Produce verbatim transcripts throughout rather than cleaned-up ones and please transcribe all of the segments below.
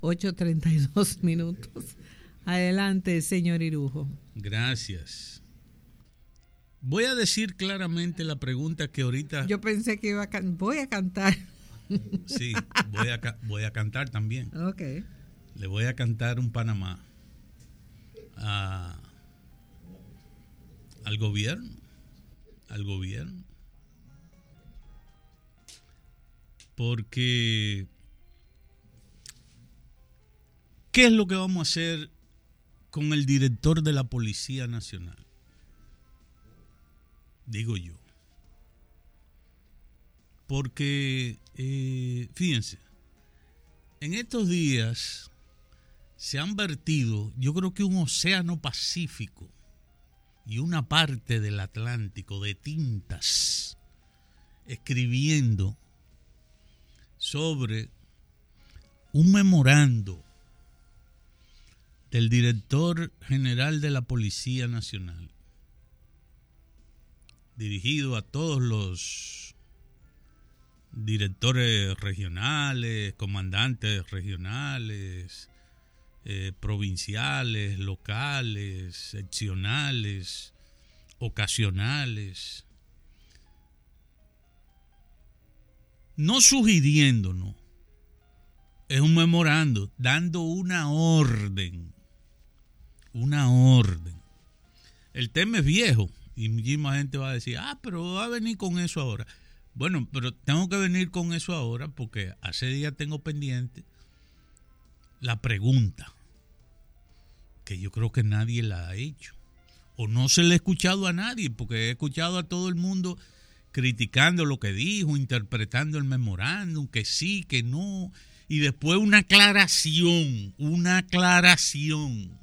ocho treinta y dos minutos. Adelante, señor Irujo. Gracias. Voy a decir claramente la pregunta que ahorita... Yo pensé que iba a can... voy a cantar. Sí, voy a, voy a cantar también. Ok. Le voy a cantar un Panamá a, al gobierno, al gobierno. Porque, ¿qué es lo que vamos a hacer con el director de la Policía Nacional? Digo yo. Porque, eh, fíjense, en estos días se han vertido, yo creo que un océano Pacífico y una parte del Atlántico de tintas escribiendo sobre un memorando del director general de la Policía Nacional, dirigido a todos los directores regionales, comandantes regionales, eh, provinciales, locales, seccionales, ocasionales, no sugiriéndonos, es un memorando, dando una orden, una orden. El tema es viejo y muchísima gente va a decir, ah, pero va a venir con eso ahora. Bueno, pero tengo que venir con eso ahora porque hace días tengo pendiente la pregunta que yo creo que nadie la ha hecho o no se le ha escuchado a nadie, porque he escuchado a todo el mundo criticando lo que dijo, interpretando el memorándum, que sí, que no, y después una aclaración, una aclaración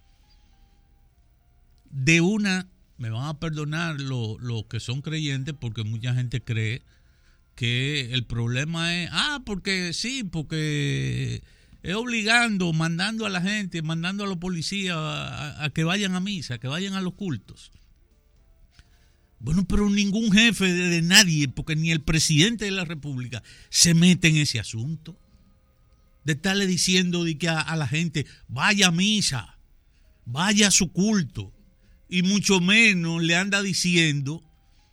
de una, me van a perdonar los lo que son creyentes, porque mucha gente cree que el problema es, ah, porque sí, porque es obligando, mandando a la gente, mandando a los policías a, a, a que vayan a misa, que vayan a los cultos. Bueno, pero ningún jefe de, de nadie, porque ni el presidente de la República se mete en ese asunto. De estarle diciendo de que a, a la gente vaya a misa, vaya a su culto. Y mucho menos le anda diciendo,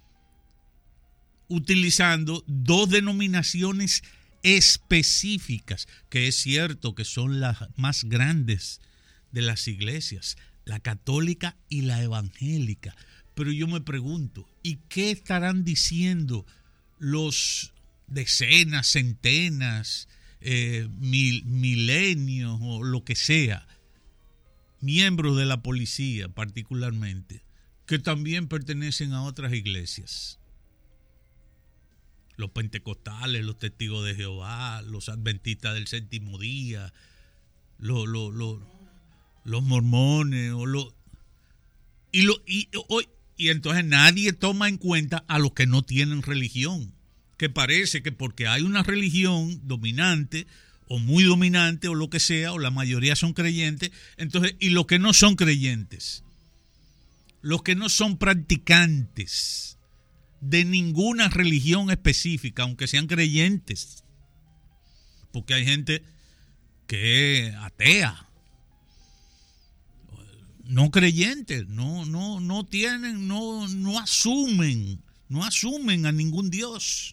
utilizando dos denominaciones específicas, que es cierto que son las más grandes de las iglesias, la católica y la evangélica. Pero yo me pregunto, ¿y qué estarán diciendo los decenas, centenas, eh, mil, milenios o lo que sea, miembros de la policía particularmente, que también pertenecen a otras iglesias? Los pentecostales, los testigos de Jehová, los adventistas del séptimo día, los, los, los, los mormones, o los, y, lo, y, y entonces nadie toma en cuenta a los que no tienen religión, que parece que porque hay una religión dominante, o muy dominante, o lo que sea, o la mayoría son creyentes, entonces, y los que no son creyentes, los que no son practicantes de ninguna religión específica, aunque sean creyentes, porque hay gente que es atea, no creyentes, no, no, no tienen, no, no asumen, no asumen a ningún Dios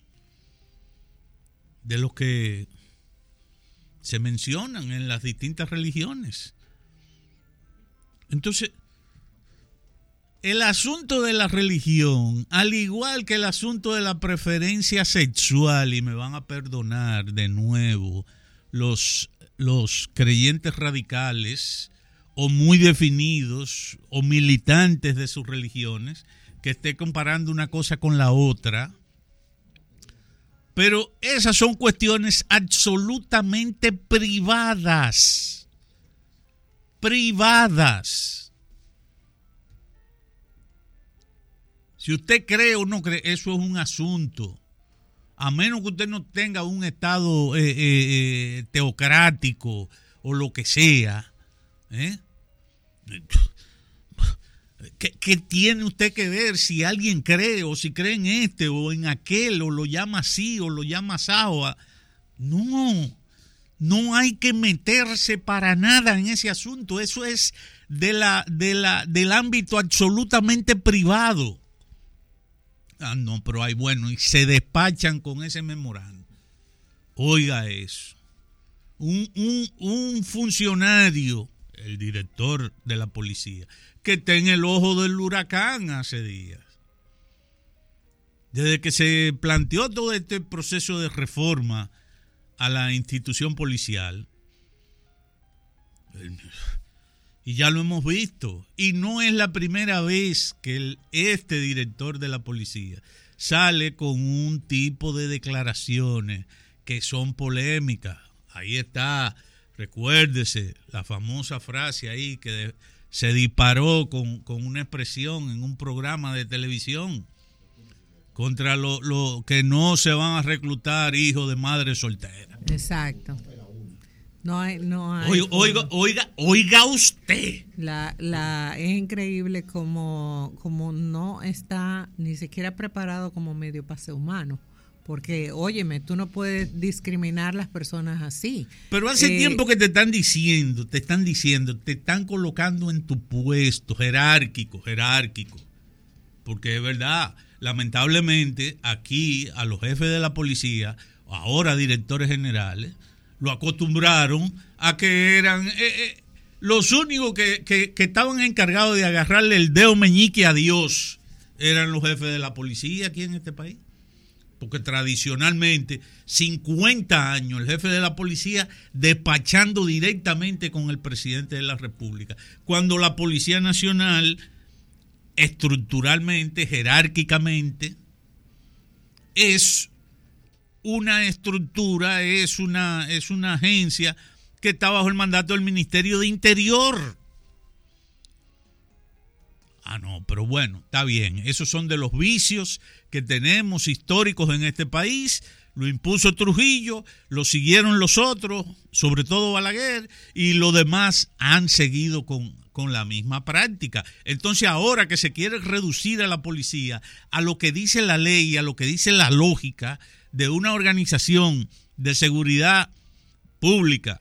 de los que se mencionan en las distintas religiones. Entonces, el asunto de la religión, al igual que el asunto de la preferencia sexual, y me van a perdonar de nuevo los, los creyentes radicales o muy definidos o militantes de sus religiones, que esté comparando una cosa con la otra, pero esas son cuestiones absolutamente privadas, privadas. Si usted cree o no cree, eso es un asunto. A menos que usted no tenga un estado eh, eh, teocrático o lo que sea. ¿eh? ¿Qué, ¿Qué tiene usted que ver si alguien cree o si cree en este o en aquel o lo llama así o lo llama así? No. No hay que meterse para nada en ese asunto. Eso es de la, de la, del ámbito absolutamente privado. Ah, no, pero hay bueno, y se despachan con ese memorando. Oiga eso. Un, un, un funcionario, el director de la policía, que está en el ojo del huracán hace días. Desde que se planteó todo este proceso de reforma a la institución policial, y ya lo hemos visto, y no es la primera vez que el, este director de la policía sale con un tipo de declaraciones que son polémicas. Ahí está, recuérdese la famosa frase ahí que de, se disparó con, con una expresión en un programa de televisión contra lo, lo que no se van a reclutar hijos de madres solteras. Exacto. No hay, no hay oiga, oiga, oiga, oiga usted. La, la, es increíble como, como no está ni siquiera preparado como medio para ser humano. Porque, óyeme, tú no puedes discriminar a las personas así. Pero hace eh, tiempo que te están diciendo, te están diciendo, te están colocando en tu puesto jerárquico, jerárquico. Porque es verdad, lamentablemente aquí a los jefes de la policía, ahora directores generales, lo acostumbraron a que eran eh, eh, los únicos que, que, que estaban encargados de agarrarle el dedo meñique a Dios, eran los jefes de la policía aquí en este país. Porque tradicionalmente, cincuenta años, el jefe de la policía despachando directamente con el presidente de la República. Cuando la Policía Nacional, estructuralmente, jerárquicamente, es una estructura, es una, es una agencia que está bajo el mandato del Ministerio de Interior. Ah, no, pero bueno, está bien. Esos son de los vicios que tenemos históricos en este país. Lo impuso Trujillo, lo siguieron los otros, sobre todo Balaguer, y los demás han seguido con, con la misma práctica. Entonces, ahora que se quiere reducir a la policía a lo que dice la ley, a lo que dice la lógica de una organización de seguridad pública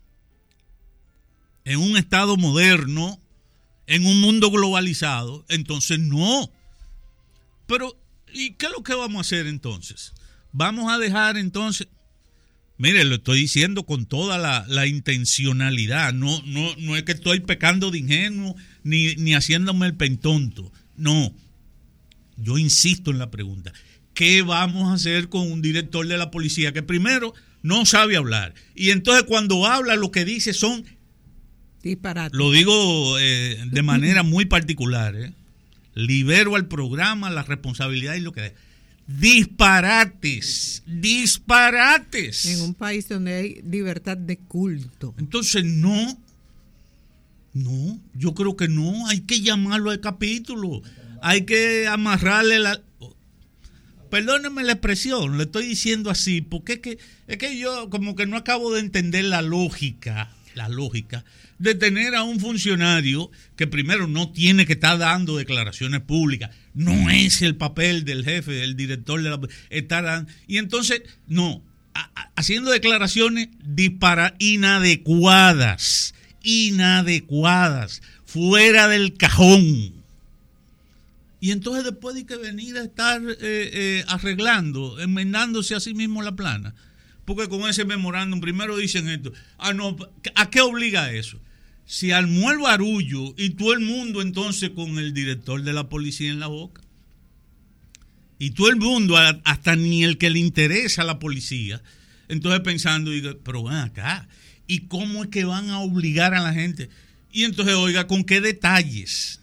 en un estado moderno, en un mundo globalizado, entonces no. Pero, ¿y qué es lo que vamos a hacer entonces? Vamos a dejar entonces, mire, lo estoy diciendo con toda la, la intencionalidad, no, no, no es que estoy pecando de ingenuo ni, ni haciéndome el pentonto, no. Yo insisto en la pregunta, ¿qué vamos a hacer con un director de la policía que primero no sabe hablar? Y entonces cuando habla lo que dice son disparates. Lo digo eh, de manera muy particular, ¿eh? Libero al programa la responsabilidad y lo que... Disparates, disparates. En un país donde hay libertad de culto. Entonces no, no, yo creo que no, hay que llamarlo al capítulo, hay que amarrarle la... Perdónenme la expresión, le estoy diciendo así, porque es que, es que yo como que no acabo de entender la lógica, la lógica de tener a un funcionario que primero no tiene que estar dando declaraciones públicas, no es el papel del jefe, del director de la estar dando, y entonces no, a, a, haciendo declaraciones dispara inadecuadas, inadecuadas, fuera del cajón. Y entonces después de que venir a estar eh, eh, arreglando, enmendándose a sí mismo la plana, porque con ese memorándum primero dicen esto, ah no, ¿a qué obliga eso? Si armó el barullo y todo el mundo entonces con el director de la policía en la boca, y todo el mundo, hasta ni el que le interesa a la policía, entonces pensando, pero ven acá, ¿y cómo es que van a obligar a la gente? Y entonces, oiga, ¿con qué detalles?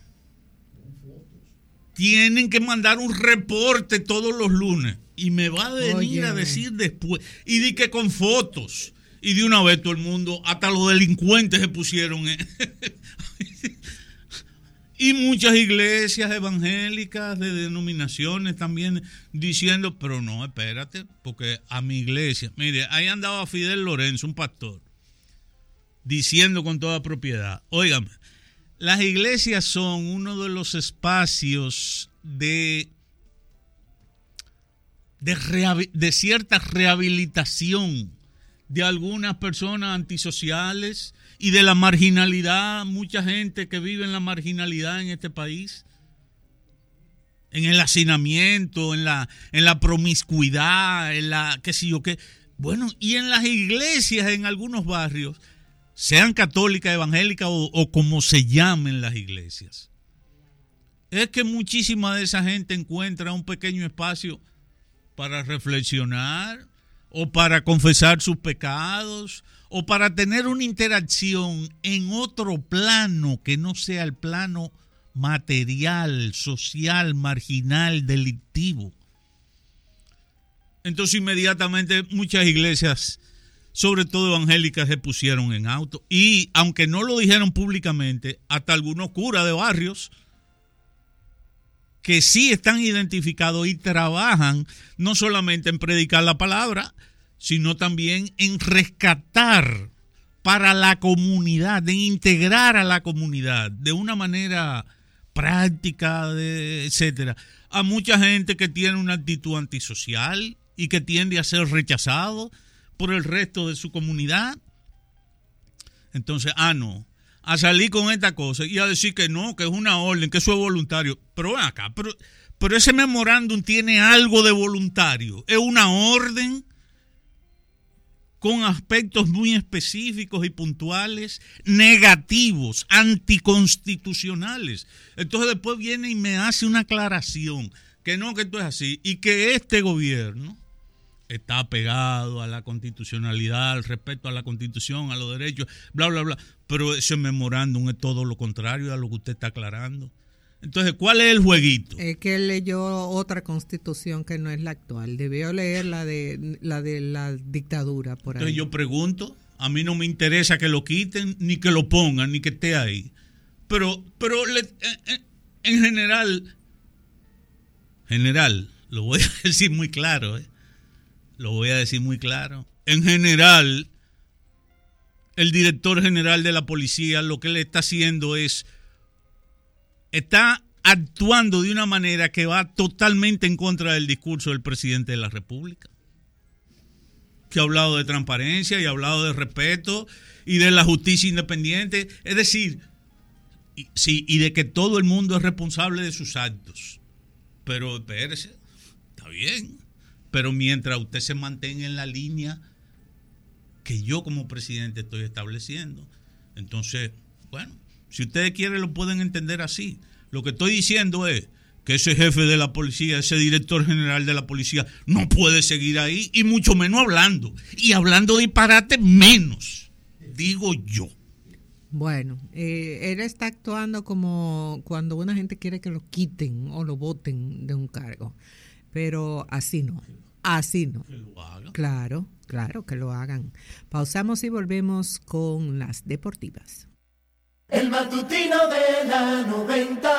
Tienen que mandar un reporte todos los lunes y me va a venir Óyeme. a decir después, y di que con fotos, y de una vez todo el mundo, hasta los delincuentes se pusieron ¿eh? Y muchas iglesias evangélicas de denominaciones también diciendo, pero no, espérate, porque a mi iglesia, mire, ahí andaba Fidel Lorenzo, un pastor, diciendo con toda propiedad, óigame, las iglesias son uno de los espacios de, de, rehabi- de cierta rehabilitación de algunas personas antisociales y de la marginalidad, mucha gente que vive en la marginalidad en este país, en el hacinamiento, en la, en la promiscuidad, en la qué sé yo qué. Bueno, y en las iglesias, en algunos barrios, sean católicas, evangélicas o, o como se llamen las iglesias, es que muchísima de esa gente encuentra un pequeño espacio para reflexionar o para confesar sus pecados o para tener una interacción en otro plano que no sea el plano material, social, marginal, delictivo. Entonces inmediatamente muchas iglesias, sobre todo evangélicas, se pusieron en auto. Y aunque no lo dijeron públicamente, hasta algunos curas de barrios que sí están identificados y trabajan no solamente en predicar la palabra, sino también en rescatar para la comunidad, en integrar a la comunidad de una manera práctica, de, etcétera, a mucha gente que tiene una actitud antisocial y que tiende a ser rechazado por el resto de su comunidad. Entonces, ah, no, a salir con esta cosa y a decir que no, que es una orden, que eso es voluntario. Pero ven acá, pero, pero ese memorándum tiene algo de voluntario. Es una orden con aspectos muy específicos y puntuales, negativos, anticonstitucionales. Entonces después viene y me hace una aclaración, que no, que esto es así, y que este gobierno está apegado a la constitucionalidad, al respeto a la Constitución, a los derechos, bla, bla, bla. Pero ese memorándum es todo lo contrario a lo que usted está aclarando. Entonces, ¿cuál es el jueguito? Es que él leyó otra constitución que no es la actual. Debió leer la de la de la dictadura por ahí. Entonces yo pregunto, a mí no me interesa que lo quiten, ni que lo pongan, ni que esté ahí. Pero, pero le, en, en general, general, lo voy a decir muy claro, ¿eh? Lo voy a decir muy claro. En general, el director general de la policía lo que le está haciendo es, está actuando de una manera que va totalmente en contra del discurso del presidente de la República, que ha hablado de transparencia y ha hablado de respeto y de la justicia independiente. Es decir, y, sí, y de que todo el mundo es responsable de sus actos. Pero espérese, está bien. Pero mientras usted se mantenga en la línea que yo como presidente estoy estableciendo, entonces, bueno, si ustedes quieren lo pueden entender así. Lo que estoy diciendo es que ese jefe de la policía, ese director general de la policía, no puede seguir ahí, y mucho menos hablando. Y hablando disparate menos, digo yo. Bueno, eh, él está actuando como cuando una gente quiere que lo quiten o lo voten de un cargo. Pero así no, así no. Que lo hagan. Claro, claro que lo hagan. Pausamos y volvemos con las deportivas. El matutino de la noventa.